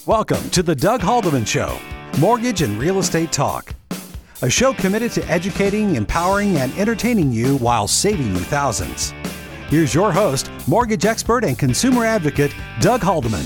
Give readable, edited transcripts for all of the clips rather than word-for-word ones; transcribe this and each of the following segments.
Welcome to the Doug Haldeman Show, Mortgage and Real Estate Talk. A show committed to educating, empowering, and entertaining you while saving you thousands. Here's your host, mortgage expert and consumer advocate, Doug Haldeman.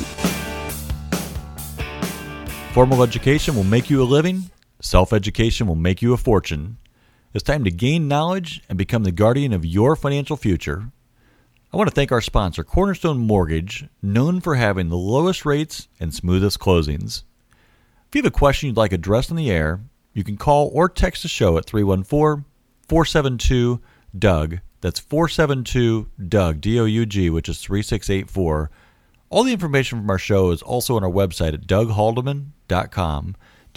Formal education will make you a living. Self-education will make you a fortune. It's time to gain knowledge and become the guardian of your financial future. I want to thank our sponsor, Cornerstone Mortgage, known for having the lowest rates and smoothest closings. If you have a question you'd like addressed on the air, you can call or text the show at 314-472-DOUG. That's 472-DOUG, D-O-U-G, which is 3684. All the information from our show is also on our website at doughaldeman.com,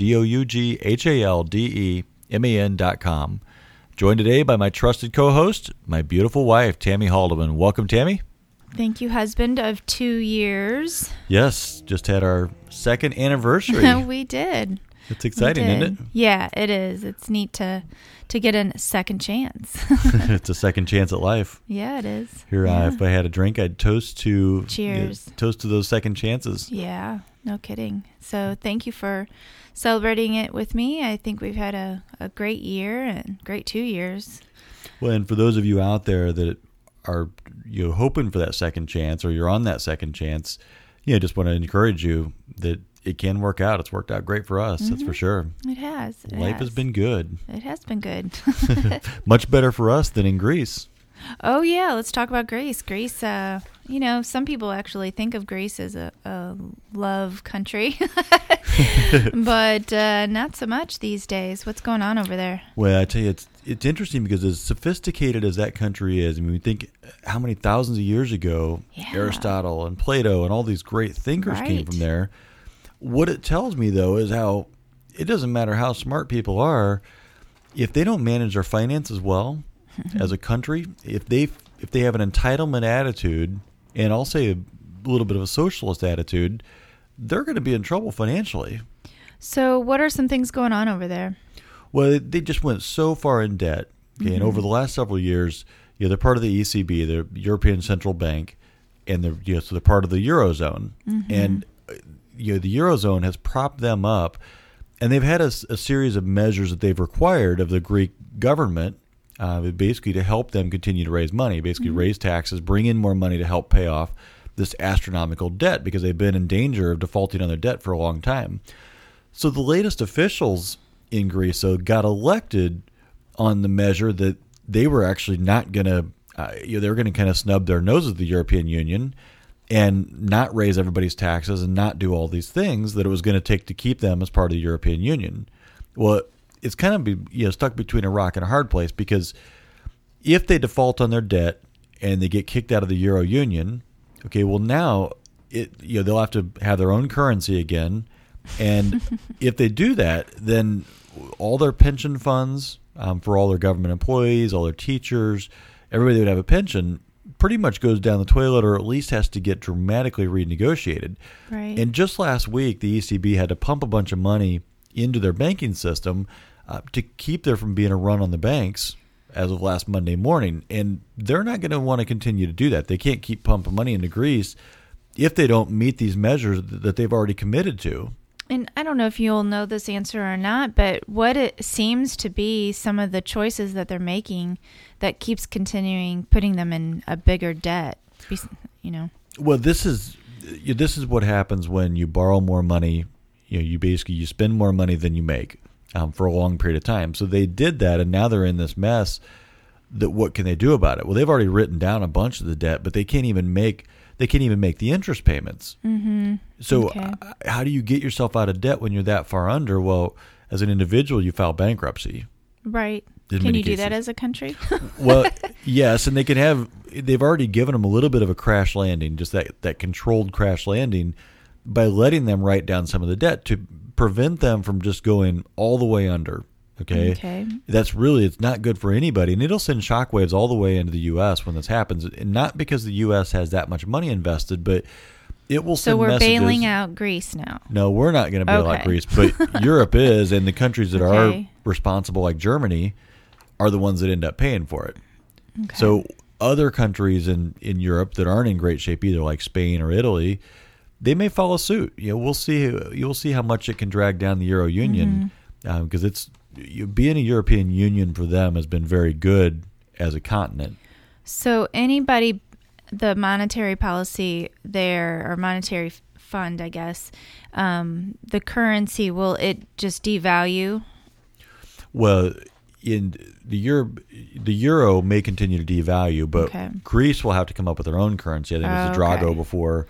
DOUGHALDEMAN.com. Joined today by my trusted co-host, my beautiful wife, Tammy Haldeman. Welcome, Tammy. Thank you, husband of 2 years. Yes, just had our second anniversary. We did. It's exciting, isn't it? Yeah, it is. It's neat to get a second chance. It's a second chance at life. Yeah, it is. Here, yeah. If I had a drink, I'd toast to... Cheers. Toast to those second chances. Yeah, no kidding. So thank you for celebrating it with me. I think we've had a great year and great 2 years. Well, and for those of you out there that are hoping for that second chance, or you're on that second chance, just want to encourage you that it can work out. It's worked out great for us, that's for sure. It has. Life has been good. It has been good. Much better for us than in Greece. Oh, yeah. Let's talk about Greece. Greece, some people actually think of Greece as a love country, but not so much these days. What's going on over there? Well, I tell you, it's interesting because as sophisticated as that country is, I mean, we think how many thousands of years ago Aristotle and Plato and all these great thinkers came from there. What it tells me, though, is how it doesn't matter how smart people are, if they don't manage their finances well as a country, if they have an entitlement attitude, and I'll say a little bit of a socialist attitude, they're going to be in trouble financially. So what are some things going on over there? Well, they just went so far in debt. Okay, and over the last several years, they're part of the ECB, the European Central Bank, and so they're part of the Eurozone. And the Eurozone has propped them up, and they've had a series of measures that they've required of the Greek government, basically to help them continue to raise money, basically raise taxes, bring in more money to help pay off this astronomical debt, because they've been in danger of defaulting on their debt for a long time. So the latest officials in Greece got elected on the measure that they were actually not going to, they were going to kind of snub their noses at the European Union and not raise everybody's taxes and not do all these things that it was going to take to keep them as part of the European Union. Well, it's kind of stuck between a rock and a hard place, because if they default on their debt and they get kicked out of the Euro Union, okay, well now they'll have to have their own currency again, and if they do that, then all their pension funds for all their government employees, all their teachers, everybody that would have a pension, pretty much goes down the toilet, or at least has to get dramatically renegotiated. Right. And just last week, the ECB had to pump a bunch of money into their banking system to keep there from being a run on the banks as of last Monday morning. And they're not going to want to continue to do that. They can't keep pumping money into Greece if they don't meet these measures that they've already committed to. And I don't know if you'll know this answer or not, but what it seems to be some of the choices that they're making that keeps continuing putting them in a bigger debt, Well, this is what happens when you borrow more money. You spend more money than you make for a long period of time. So they did that, and now they're in this mess. That what can they do about it? Well, they've already written down a bunch of the debt, but they can't even make the interest payments. So how do you get yourself out of debt when you're that far under? Well, as an individual, you file bankruptcy. Right. Can you do that as a country? Well, yes, and they've already given them a little bit of a crash landing, just that controlled crash landing, by letting them write down some of the debt to prevent them from just going all the way under. Okay. It's not good for anybody, and it'll send shockwaves all the way into the U.S. when this happens. And not because the U.S. has that much money invested, but it will send messages. So we're bailing out Greece now. No, we're not going to bail out Greece, but Europe is, and the countries that are responsible, like Germany, are the ones that end up paying for it. Okay. So other countries in Europe that aren't in great shape either, like Spain or Italy, they may follow suit. We'll see. You'll see how much it can drag down the Euro Union, because it's being a European Union for them has been very good as a continent. So the monetary policy there, or monetary fund, I guess, the currency, will it just devalue? Well, in the euro may continue to devalue, but Greece will have to come up with their own currency. I think it was the Drago before.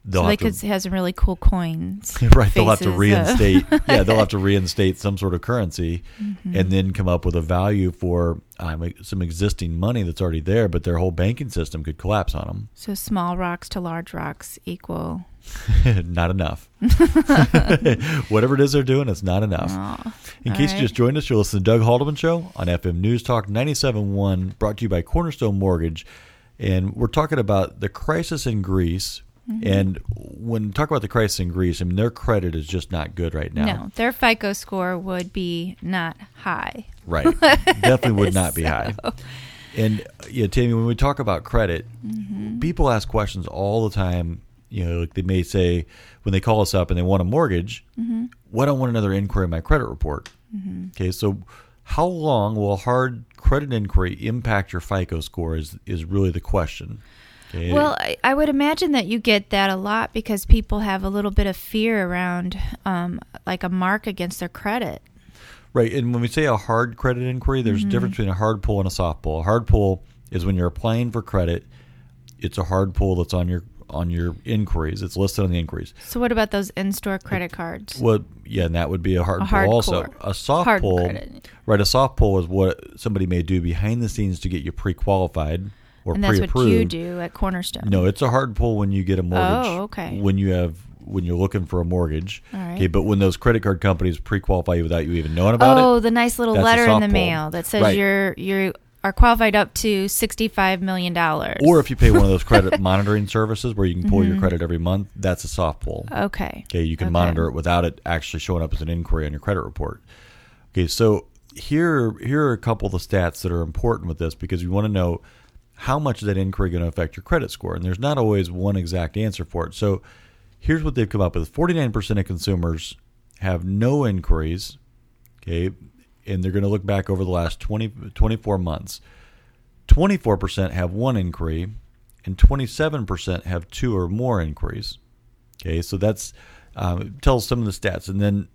It has some really cool coins. Right, they'll have to reinstate. They'll have to reinstate some sort of currency, and then come up with a value for some existing money that's already there. But their whole banking system could collapse on them. So small rocks to large rocks equal. Not enough. Whatever it is they're doing, it's not enough. In case you just joined us, you're listening to Doug Haldeman Show on FM News Talk 97.1, brought to you by Cornerstone Mortgage, and we're talking about the crisis in Greece. And when we talk about the crisis in Greece, I mean, their credit is just not good right now. No, their FICO score would be not high. Right. Definitely would not be high. And, Tammy, when we talk about credit, people ask questions all the time. Like they may say, when they call us up and they want a mortgage, why don't I want another inquiry in my credit report? Okay, so how long will a hard credit inquiry impact your FICO score is really the question. Okay. Well, I would imagine that you get that a lot because people have a little bit of fear around like a mark against their credit. Right, and when we say a hard credit inquiry, there's a difference between a hard pull and a soft pull. A hard pull is when you're applying for credit. It's a hard pull that's on your inquiries. It's listed on the inquiries. So what about those in-store credit cards? Well, yeah, and that would be a hard pull also. A soft pull, credit. Right? A soft pull is what somebody may do behind the scenes to get you pre-qualified or and pre-approved. That's what you do at Cornerstone. No, it's a hard pull when you get a mortgage. Oh, okay. When you're looking for a mortgage. All right. Okay, but when those credit card companies pre-qualify you without you even knowing about it. Oh, the nice little letter in the mail that says you are qualified up to $65 million. Or if you pay one of those credit monitoring services where you can pull your credit every month, that's a soft pull. Okay. Okay, you can monitor it without it actually showing up as an inquiry on your credit report. Okay, so here are a couple of the stats that are important with this because you want to know how much is that inquiry going to affect your credit score, and there's not always one exact answer for it. So here's what they've come up with. 49% of consumers have no inquiries, okay, and they're going to look back over the last 24 months. 24% have one inquiry, and 27% have two or more inquiries. Okay, so that's tells some of the stats. And then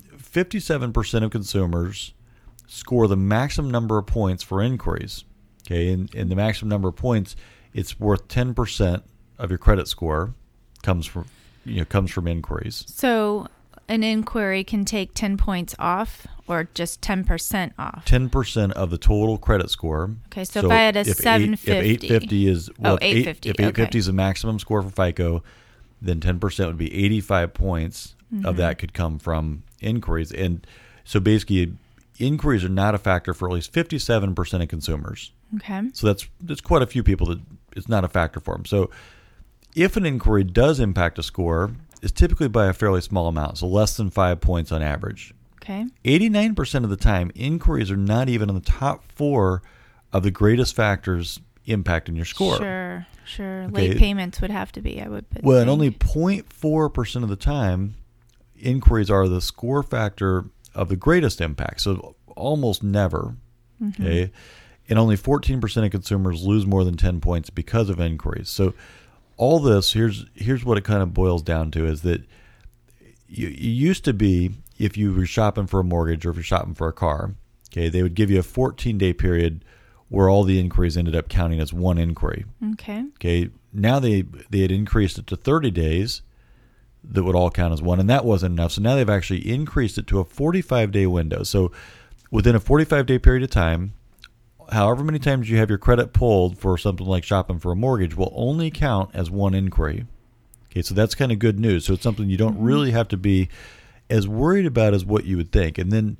57% of consumers score the maximum number of points for inquiries. Okay, and the maximum number of points, it's worth 10% of your credit score comes from inquiries. So an inquiry can take 10 points off or just 10% off? 10% of the total credit score. Okay, so if I had a 750. If 850 is... Well, 850. If 850 is the maximum score for FICO, then 10% would be 85 points of that could come from inquiries. And so basically, inquiries are not a factor for at least 57% of consumers. Okay. So that's quite a few people that it's not a factor for them. So if an inquiry does impact a score, it's typically by a fairly small amount, so less than 5 points on average. Okay. 89% of the time, inquiries are not even in the top 4 of the greatest factors impacting your score. Sure. Okay. Late payments would have to be, I would think. Well, and only 0.4% of the time, inquiries are the score factor of the greatest impact, so almost never. Okay. And only 14% of consumers lose more than 10 points because of inquiries. So all this, here's what it kind of boils down to, is that you used to be, if you were shopping for a mortgage or if you're shopping for a car, okay, they would give you a 14-day period where all the inquiries ended up counting as one inquiry. Okay. Now they had increased it to 30 days that would all count as one, and that wasn't enough. So now they've actually increased it to a 45-day window. So within a 45-day period of time, however many times you have your credit pulled for something like shopping for a mortgage will only count as one inquiry. Okay, so that's kind of good news. So it's something you don't really have to be as worried about as what you would think. And then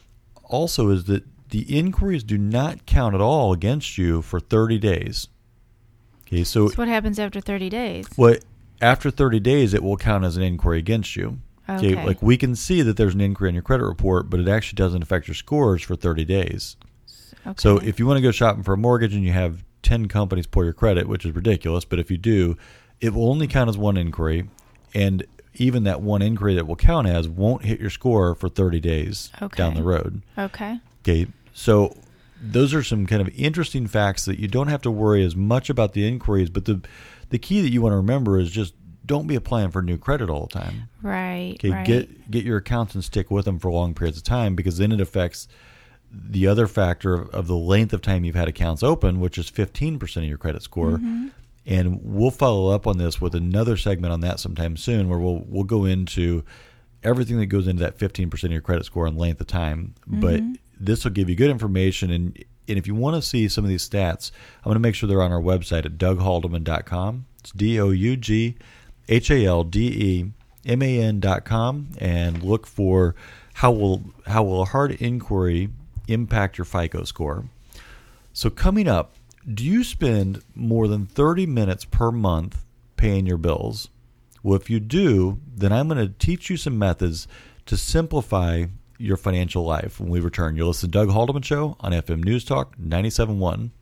also is that the inquiries do not count at all against you for 30 days. Okay, so what happens after 30 days? Well, after 30 days, it will count as an inquiry against you. Okay, like we can see that there's an inquiry on your credit report, but it actually doesn't affect your scores for 30 days. Okay. So if you want to go shopping for a mortgage and you have 10 companies pull your credit, which is ridiculous, but if you do, it will only count as one inquiry, And even that one inquiry that will count as won't hit your score for 30 days down the road. Okay. Okay. So those are some kind of interesting facts that you don't have to worry as much about the inquiries, but the key that you want to remember is just don't be applying for new credit all the time. Right. Okay. Right. Get your accounts and stick with them for long periods of time, because then it affects the other factor of the length of time you've had accounts open, which is 15% of your credit score. Mm-hmm. And we'll follow up on this with another segment on that sometime soon, where we'll go into everything that goes into that 15% of your credit score and length of time. Mm-hmm. But this will give you good information. And if you want to see some of these stats, I'm going to make sure they're on our website at DougHaldeman.com. It's DougHaldeman.com, and look for how will a hard inquiry impact your FICO score. So coming up, do you spend more than 30 minutes per month paying your bills? Well, if you do, then I'm going to teach you some methods to simplify your financial life. When we return, you'll listen to Doug Haldeman Show on FM News Talk 97.1.